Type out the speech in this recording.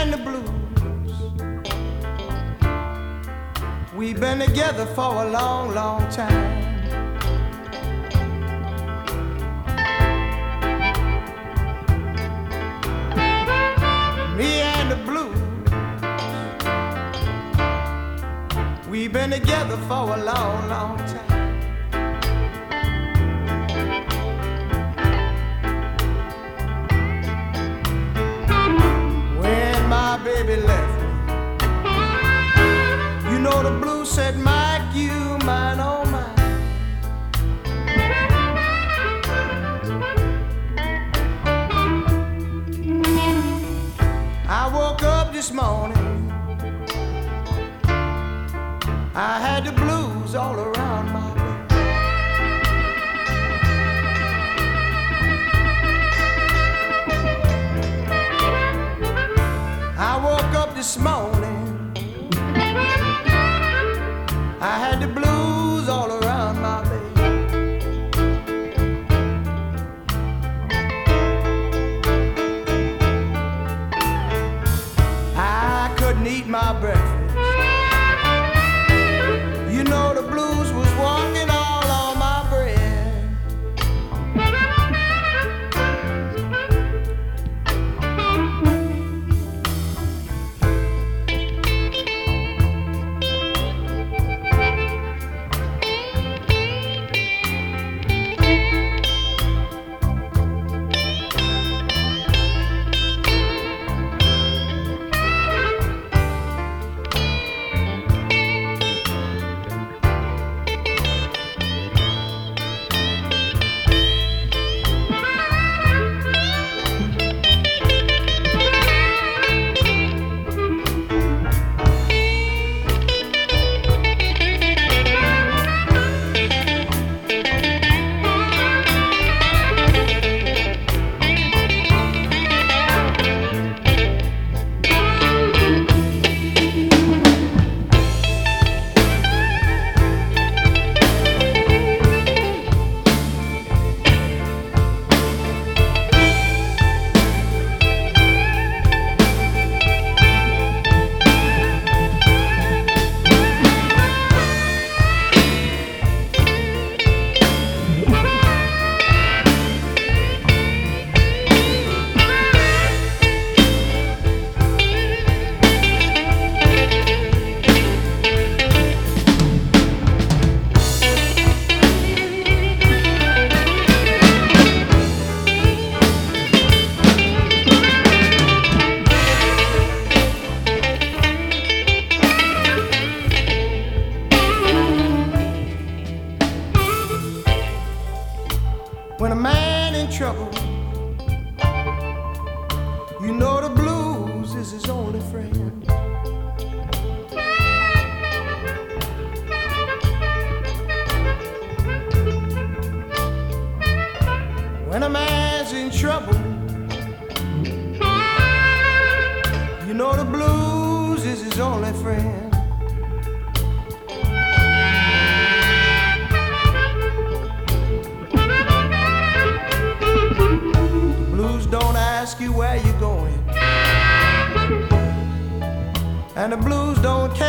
and the blues, we've been together for a long, long time. Me and the blues, we've been together for a long, long time. Baby left me, you know the blues said, Mike, you mine, oh mine. I woke up this morning, I had the blues all around my bed. I woke up this morning, I had the blues all around my bed. I couldn't eat my breakfast, you know the blues was walking all on my bread. When a man in trouble, you know the blues is his only friend. When a man's in trouble, you know the blues is his only friend. Don't ask you where you're going, and the blues don't care